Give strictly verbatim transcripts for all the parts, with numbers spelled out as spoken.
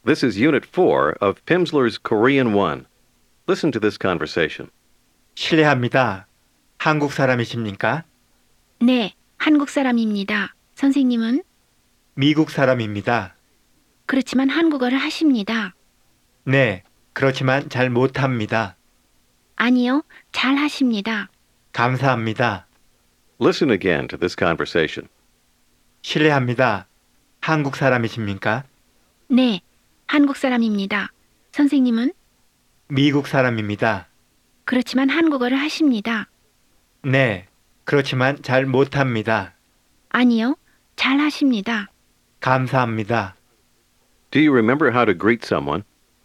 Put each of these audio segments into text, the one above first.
This is Unit four of Pimsleur's Korean one. Listen to this conversation. 실례합니다. 한국 사람이십니까? 네, 한국 사람입니다. 선생님은? 미국 사람입니다. 그렇지만 한국어를 하십니다. 네, 그렇지만 잘 못합니다. 아니요, 잘 하십니다. 감사합니다. Listen again to this conversation. 실례합니다. 한국 사람이십니까? 네, 한국 사람입니다. 선생님은? 미국 사람입니다. 그렇지만 한국어를 하십니다. 네, 그렇지만 잘 못합니다. 아니요, 잘 하십니다. 감사합니다. Do you remember how to greet someone?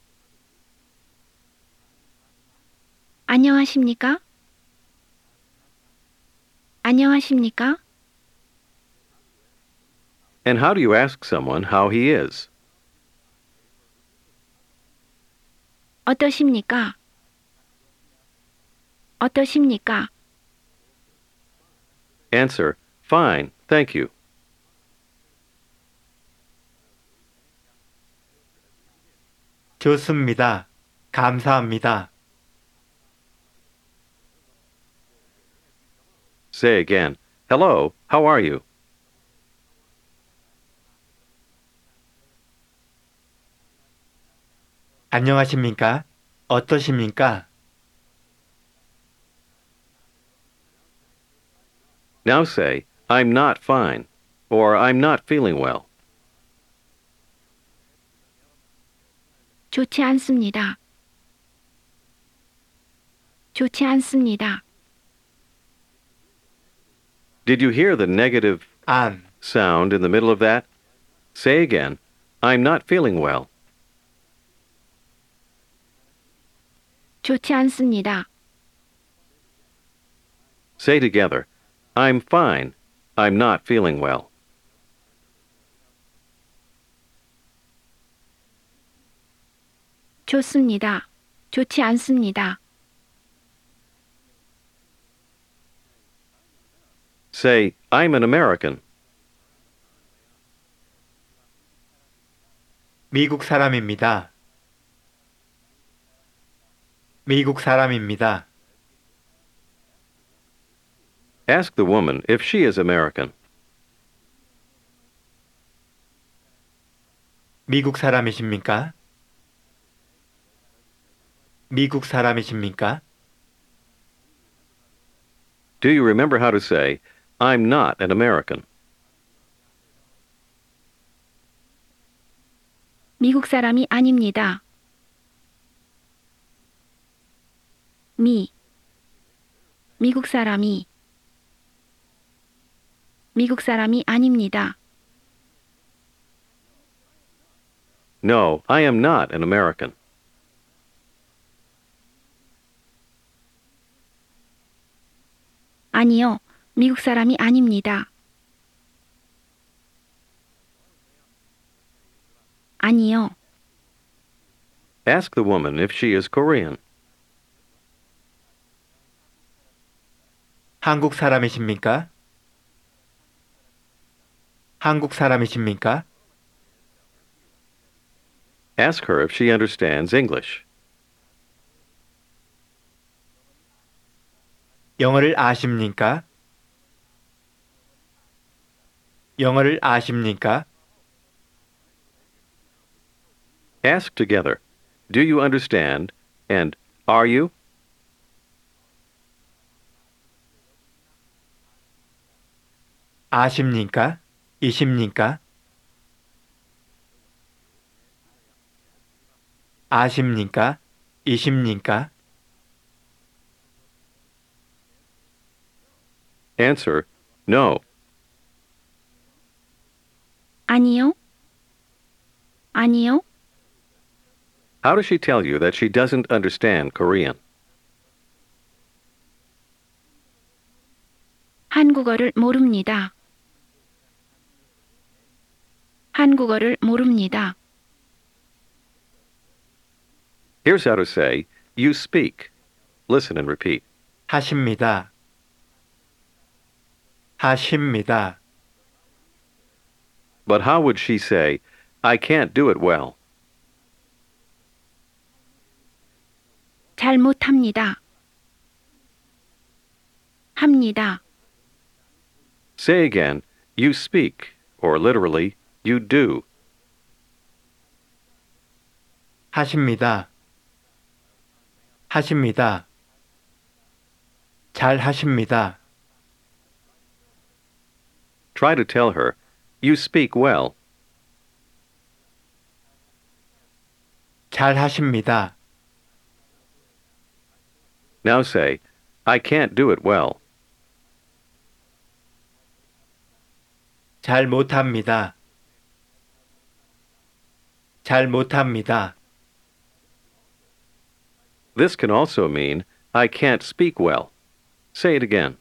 안녕하십니까? 안녕하십니까? And how do you ask someone how he is? 어떠십니까? 어떠십니까? Answer, fine, thank you. 좋습니다. 감사합니다. Say again, hello, how are you? 안녕하십니까? 어떠십니까? Now say, I'm not fine, or I'm not feeling well. 좋지 않습니다. 좋지 않습니다. Did you hear the negative 안, sound in the middle of that? Say again, I'm not feeling well. 좋지 않습니다. Say together, I'm fine, I'm not feeling well. 좋습니다. 좋지 않습니다. Say, I'm an American. 미국 사람입니다. 미국 사람입니다. Ask the woman if she is American. 미국 사람이십니까? 미국 사람이십니까? Do you remember how to say, I'm not an American? 미국 사람이 아닙니다. 미. 미국 사람이. 미국 사람이 아닙니다. No, I am not an American. 아니요, 미국 사람이 아닙니다. 아니요, Ask the woman if she is Korean. 한국 사람이십니까? 한국 사람이십니까? Ask her if she understands English. 영어를 아십니까? 영어를 아십니까? Ask together, do you understand? And are you? 아십니까? 이십니까? 아십니까? 이십니까? Answer, no. 아니요, 아니요, How does she tell you that she doesn't understand Korean? 한국어를 모릅니다. 한국어를 모릅니다. Here's how to say, you speak. Listen and repeat. 하십니다. 하십니다. But how would she say, I can't do it well? 잘 못합니다. 합니다. Say again, you speak, or literally, you do. 하십니다. 하십니다. 잘 하십니다. Try to tell her, you speak well. 잘 하십니다. Now say, I can't do it well. 잘 못합니다. 잘 못합니다. This can also mean, I can't speak well. Say it again.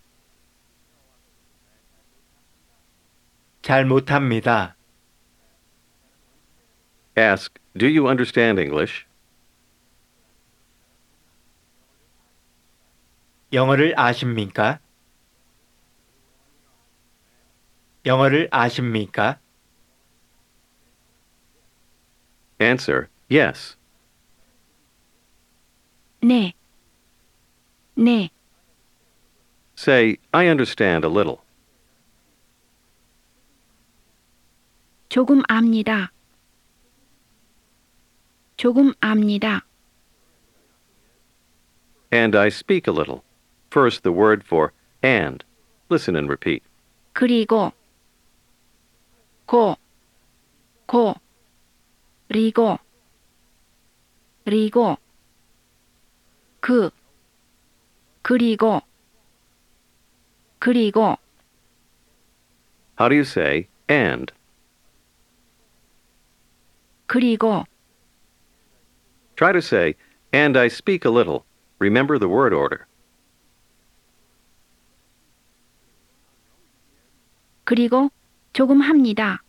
잘 못합니다. Ask, do you understand English? 영어를 아십니까? 영어를 아십니까? Answer, yes. 네. 네. Say, I understand a little. 조금 압니다. 조금 압니다. And I speak a little. First, the word for and. Listen and repeat. 그리고 고, 고, 리고, 리고, 그, 그리고, 그리고, How do you say and? 그리고, Try to say, and I speak a little. Remember the word order. 그리고 조금 합니다.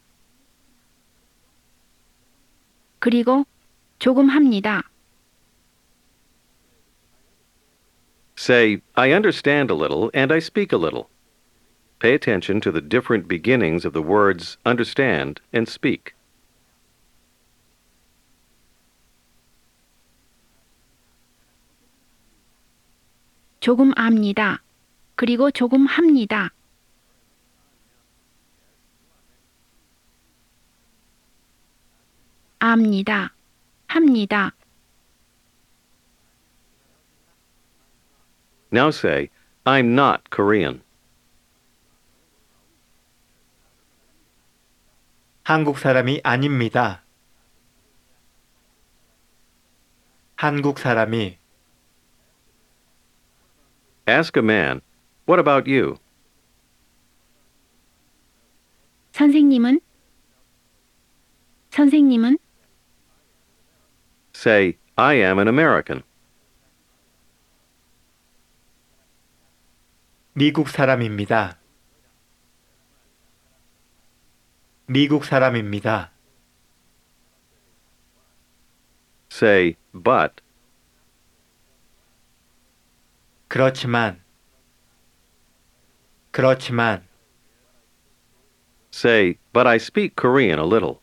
그리고 조금 합니다. Say, I understand a little and I speak a little. Pay attention to the different beginnings of the words understand and speak. 조금 압니다. 그리고 조금 합니다. 압니다. 합니다. Now say, I'm not Korean. 한국 사람이 아닙니다. 한국 사람이 Ask a man, what about you? 선생님은? 선생님은? Say, I am an American. 미국 사람입니다. 미국 사람입니다. Say, but. 그렇지만 그렇지만 Say, but I speak Korean a little.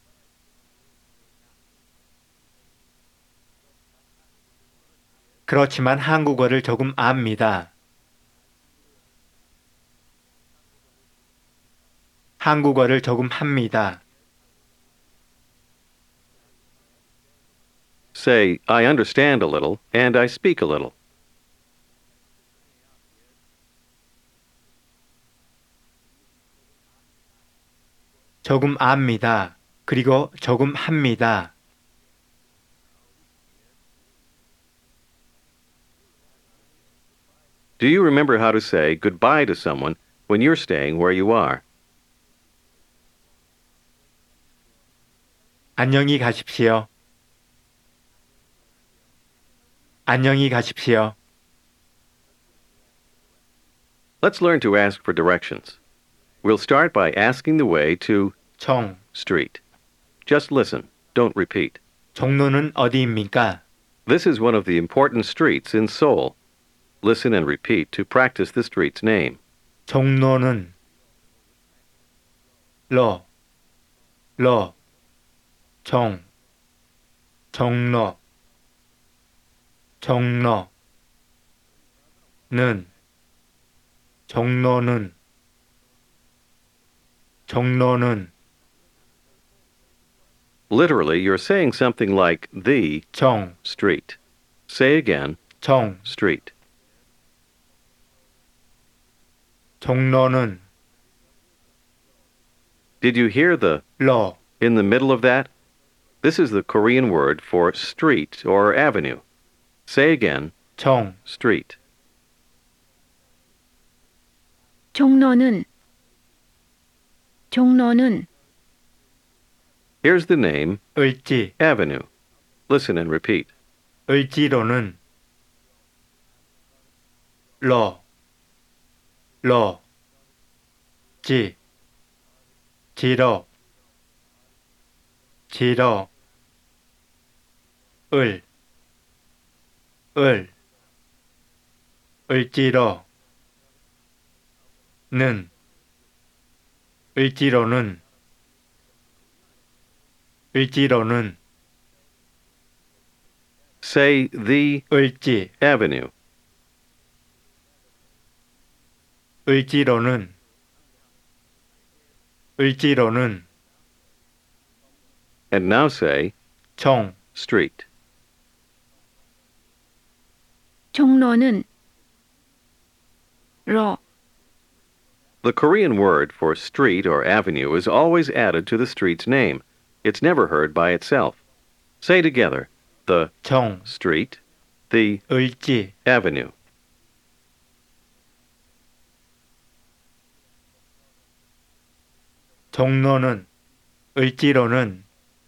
그렇지만 한국어를 조금 압니다. 한국어를 조금 합니다. Say, I understand a little and I speak a little. 조금 압니다. 그리고 조금 합니다. Do you remember how to say goodbye to someone when you're staying where you are? 안녕히 가십시오. 안녕히 가십시오. Let's learn to ask for directions. We'll start by asking the way to 총, street. Just listen. Don't repeat. 종로는 어디입니까? This is one of the important streets in Seoul. Listen and repeat to practice the street's name. 종로는 로, 로, 종, 종로. 종로 는 종로는 종로는 Literally, you're saying something like the 정, street. Say again, 정, street. 종로는 Did you hear the 로, in the middle of that? This is the Korean word for street or avenue. Say again, 정, street. 종로는 종로는 Here's the name, 을지, avenue. Listen and repeat. 을지로는 로, 로, 지, 지로, 지로, 을, 을, 을지로, 는, 을지로는, 을지로는, Say the 을지, avenue. 을지로는, 을지로는, And now say 정, street. 종로는 로 The Korean word for street or avenue is always added to the street's name. It's never heard by itself. Say together, the 정, street, the 을지, avenue. 종로는, 을지로는,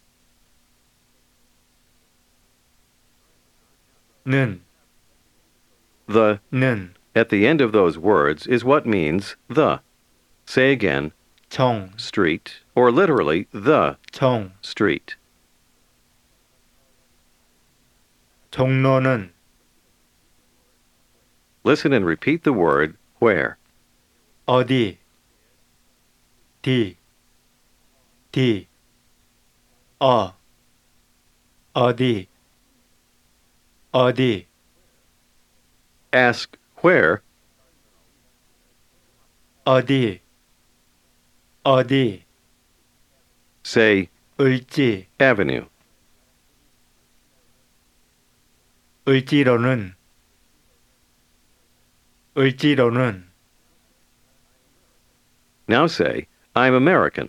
는, The 는, at the end of those words is what means the. Say again, 정, street, or literally the 정, street. 종로는, Listen and repeat the word where. 어디, 디, 디, 어, 어디, 어디, Ask where, 어디, 어디, say 을지, avenue. 을지로는, 을지로는, Now say, I'm American.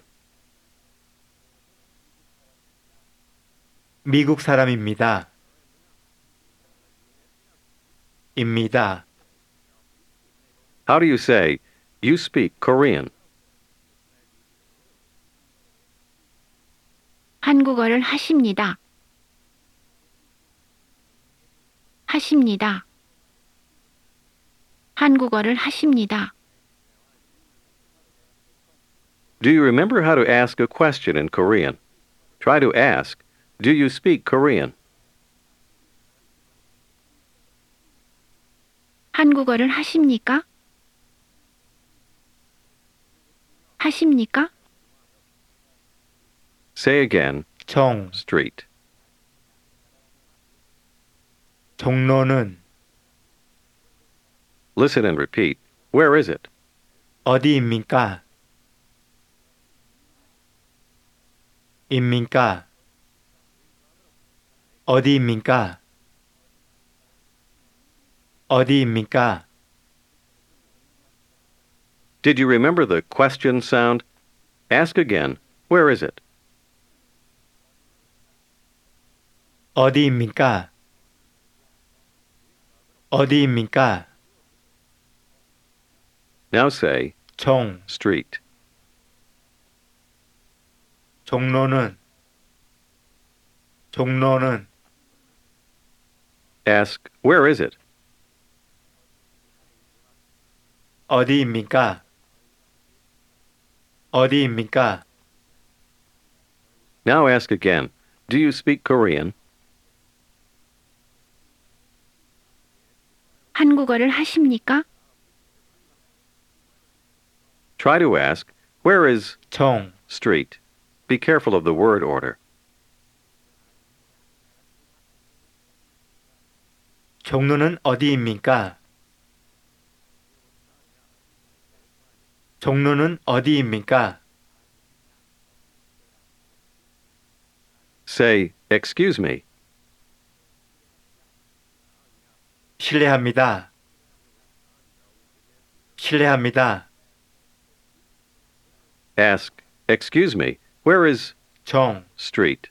미국 사람입니다. 입니다. How do you say, you speak Korean? 한국어를 하십니다. 하십니다. 한국어를 하십니다. Do you remember how to ask a question in Korean? Try to ask, do you speak Korean? 한국어를 하십니까? 하십니까? Say again, 정, street. 종로는, Listen and repeat. Where is it? 어디입니까? 입니까? 어디입니까? 어디입니까? Did you remember the question sound? Ask again, where is it? 어디입니까? 어디입니까? Now say, 정, street. 종로는, 종로는, Ask, where is it? 어디입니까? 어디입니까? Now ask again, do you speak Korean? 한국어를 하십니까? Try to ask, where is 정, street? Be careful of the word order. 종로는 어디입니까? 종로는 어디입니까? Say, excuse me. 실례합니다. 실례합니다. Ask, excuse me, where is 정, street?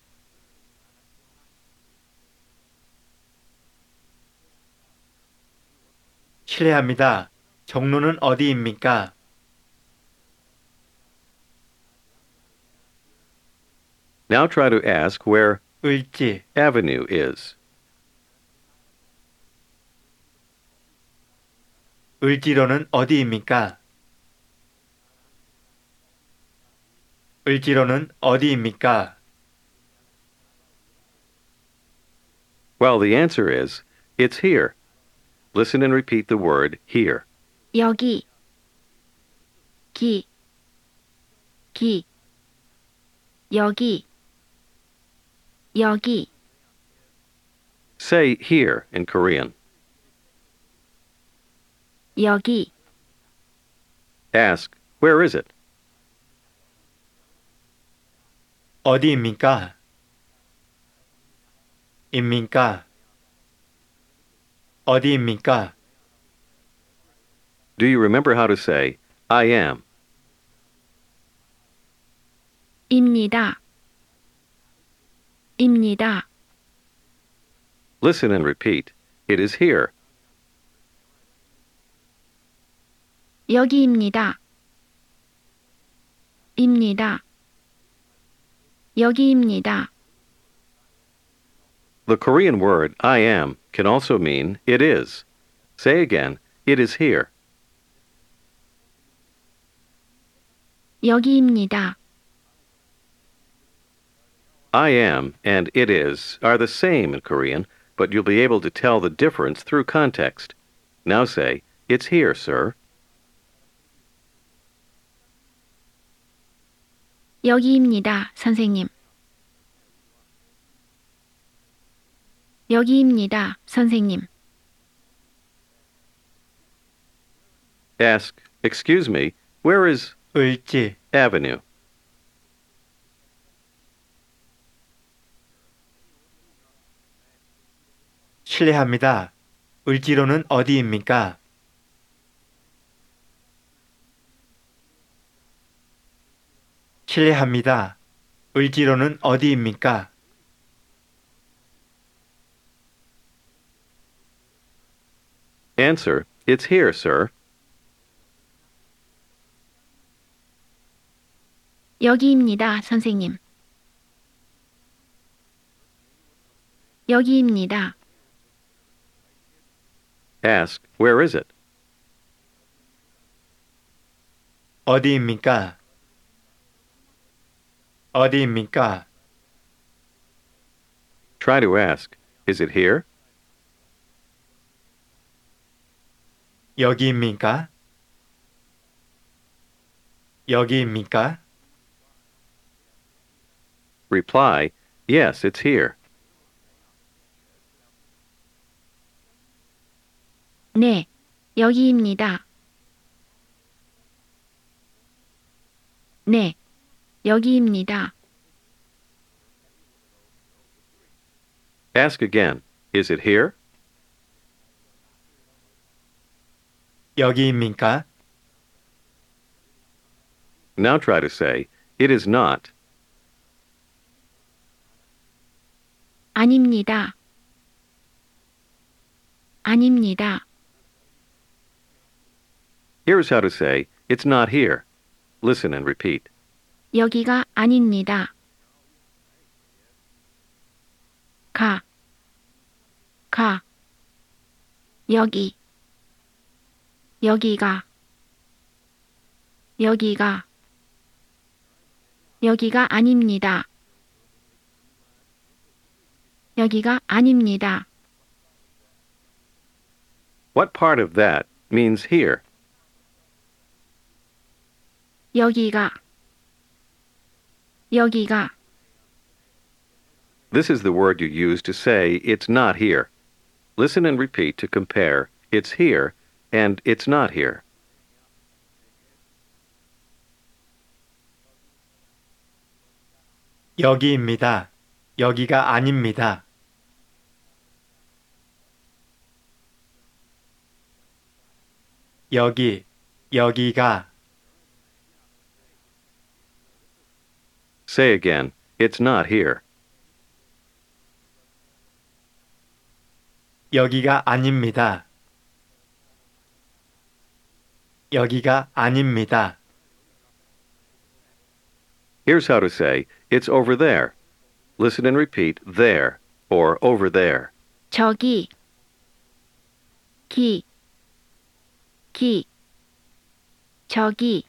실례합니다. 종로는 어디입니까? Now try to ask where 을지, avenue is. 을지로는 어디입니까? 을지로는 어디입니까? Well, the answer is, it's here. Listen and repeat the word here. 여기, 기, 기, 여기, 여기, Say here in Korean. 여기, Ask, where is it? 어디입니까? 입니까? 어디입니까? Do you remember how to say, I am? 입니다, 입니다, Listen and repeat. It is here. 여기입니다, 입니다, 여기입니다. The Korean word I am can also mean it is. Say again, it is here. 여기입니다. I am and it is are the same in Korean, but you'll be able to tell the difference through context. Now say, it's here, sir. 여기입니다, 선생님. 여기입니다, 선생님. Ask, excuse me, where is 을지, avenue? 실례합니다. 을지로는 어디입니까? 실례합니다. 을지로는 어디입니까? Answer, it's here, sir. 여기입니다, 선생님. 여기입니다. Ask, where is it? 어디입니까? 어디입니까? Try to ask, is it here? 여기입니까? 여기입니까? Reply, yes, it's here. 네, 여기입니다. 네, 여기입니다. Ask again, is it here? 여기입니까? Now try to say, it is not. 아닙니다. 아닙니다. Here's how to say, it's not here. Listen and repeat. 여기가 아닙니다. 가, 가, 여기, 여기가, 여기가, 여기가 아닙니다. 여기가 아닙니다. What part of that means here? 여기가, 여기가, This is the word you use to say it's not here. listen and repeat to compare it's here and it's not here. 여기입니다. 여기가 아닙니다. 여기, 여기가. Say again, it's not here. 여기가 아닙니다. 여기가 아닙니다. Here's how to say, it's over there. Listen and repeat there or over there. 저기, 기, 기, 저기,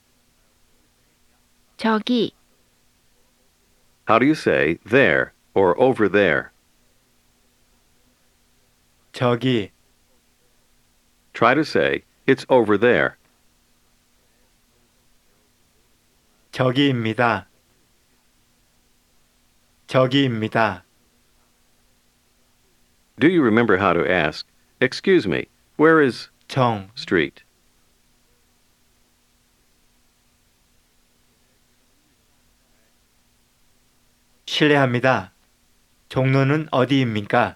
저기, How do you say there or over there? 저기, Try to say, it's over there. 저기입니다. 저기입니다. Do you remember how to ask, excuse me, where is 정, street? 실례합니다. 종로는 어디입니까?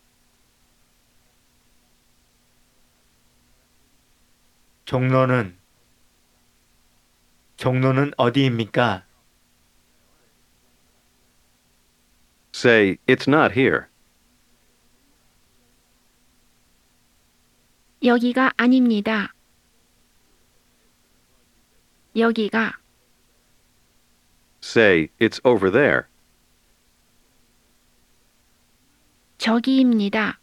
종로는 종로는 어디입니까? Say, it's not here. 여기가 아닙니다. 여기가, Say, it's over there. 저기입니다.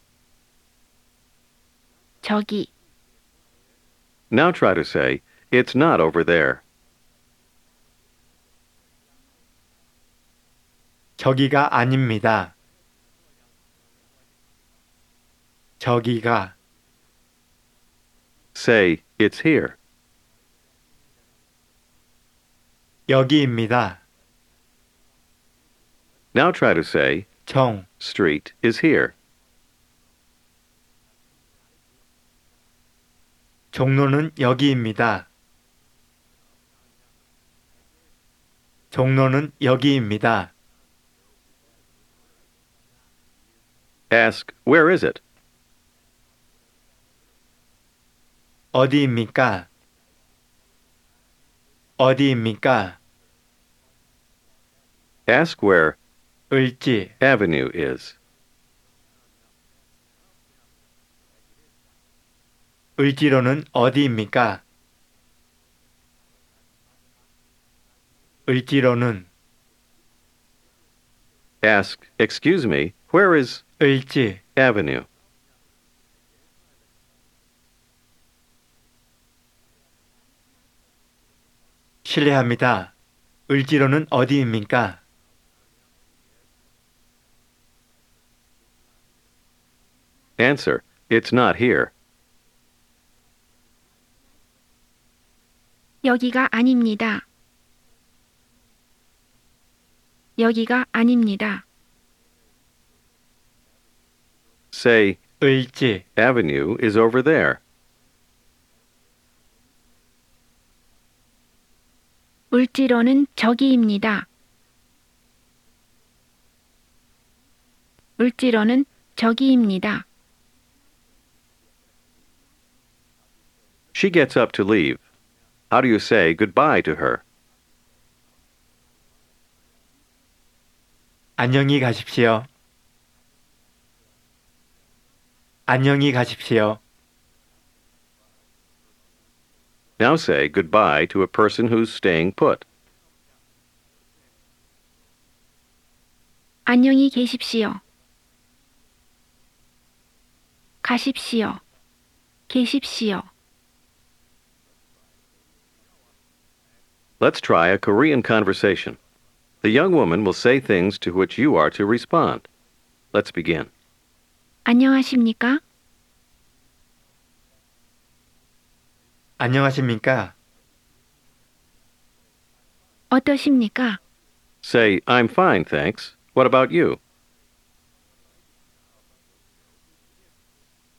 저기, Now try to say, it's not over there. 저기가 아닙니다. 저기가, Say, it's here. 여기입니다. Now try to say, 정, street is here. 종로는 여기입니다. 종로는 여기입니다. Ask, where is it? 어디입니까? 어디입니까? Ask where 을지, avenue is. 을지로는 어디입니까? 을지로는 Ask, excuse me, where is 을지, avenue? 실례합니다. 을지로는 어디입니까? Answer, it's not here. 여기가 아닙니다. 여기가 아닙니다. Say, 을지, avenue is over there. 을지로는 저기입니다. 을지로는 저기입니다. She gets up to leave. How do you say goodbye to her? 안녕히 가십시오. 안녕히 가십시오. Now say goodbye to a person who's staying put. 안녕히 계십시오. 가십시오. 계십시오. Let's try a Korean conversation. The young woman will say things to which you are to respond. Let's begin. 안녕하십니까? 안녕하십니까? 어떠십니까? Say, I'm fine, thanks. What about you?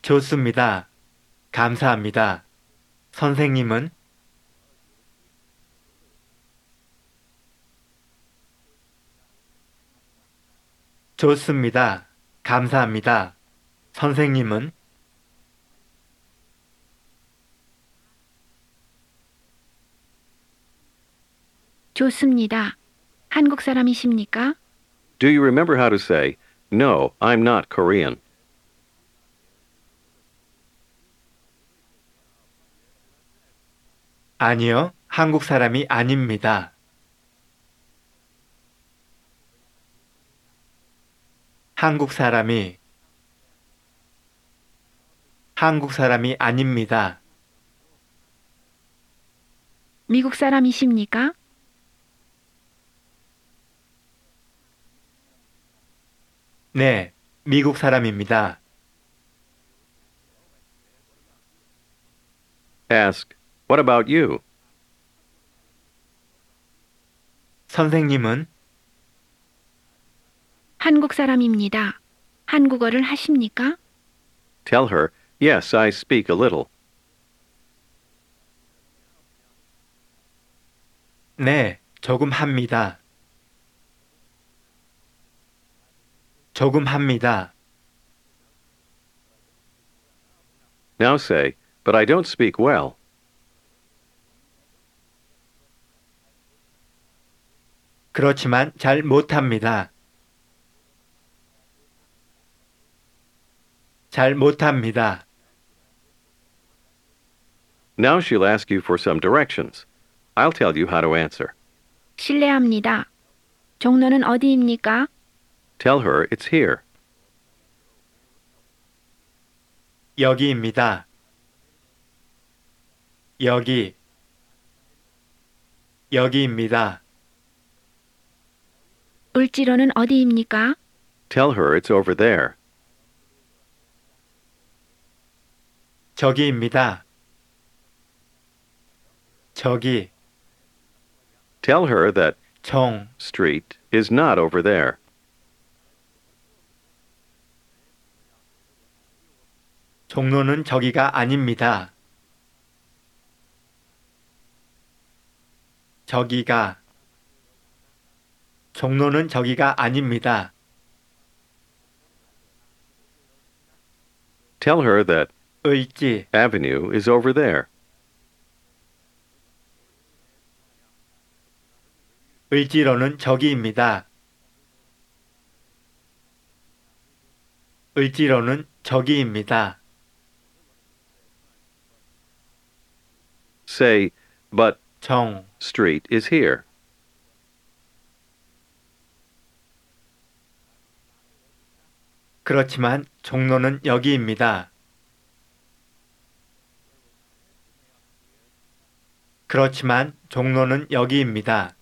좋습니다. 감사합니다. 선생님은? 좋습니다. 감사합니다. 선생님은? 좋습니다. 한국 사람이십니까? Do you remember how to say, No, I'm not Korean? 아니요, 한국 사람이 아닙니다. 한국 사람이 한국 사람이 아닙니다. 미국 사람이십니까? 네, 미국 사람입니다. Ask, What about you? 선생님은? 한국 사람입니다. 한국어를 하십니까? Tell her, Yes, I speak a little. 네, 조금 합니다. 조금 합니다. Now say, But I don't speak well. 그렇지만 잘 못합니다. 잘 못합니다. Now she'll ask you for some directions. I'll tell you how to answer. 실례합니다. 종로는 어디입니까? Tell her it's here. 여기입니다. 여기. 여기입니다. 을지로는 어디입니까? Tell her it's over there. 저기입니다. 저기. Tell her that 정. street is not over there. 종로는 저기가 아닙니다. 저기가. 종로는 저기가 아닙니다. Tell her that 을지. avenue is over there. 을지로는 저기입니다. 을지로는 저기입니다. Say, but 정. street is here. 그렇지만 종로는 여기입니다. 그렇지만 종로는 여기입니다.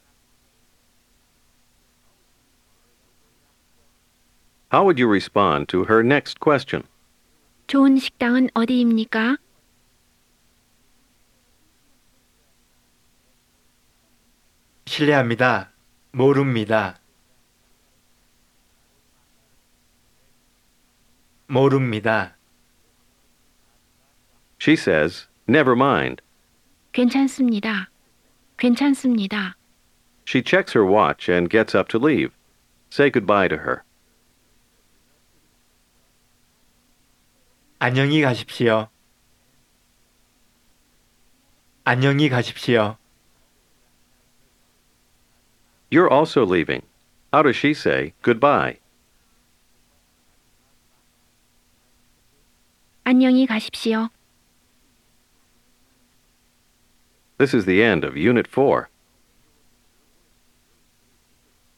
How would you respond to her next question? 좋은 식당은 어디입니까? 실례합니다. 모릅니다. 모릅니다. She says, Never mind. 괜찮습니다. 괜찮습니다. She checks her watch and gets up to leave. Say goodbye to her. 안녕히 가십시오. 안녕히 가십시오. You're also leaving. How does she say goodbye? 안녕히 가십시오. This is the end of Unit four.